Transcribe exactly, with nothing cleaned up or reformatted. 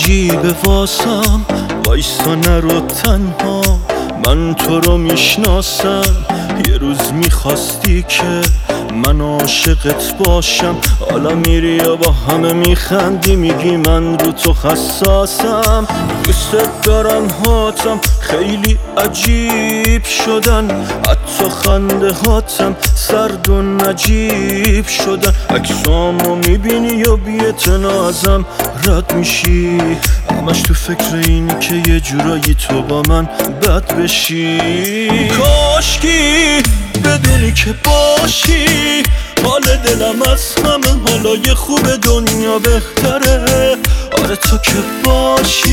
عجیبه واسم، وایسا نرو تنها، من تو رو میشناسم. یه روز میخواستی که من عاشقت باشم، حالا میری یا با همه میخندی، میگی من رو تو حساسم. دوست دارم هاتم خیلی عجیب شدن، حتی خنده هاتم سرد و نجیب شدن. عکسامو میبینی یا بی‌اعتنا ازم رد میشی، همش تو فکر اینی که یه جورایی تو با من بد بشی. کاشکی بدونی که باشی، حال دلم از همه حالای خوب دنیا بهتره. آره تو که باشی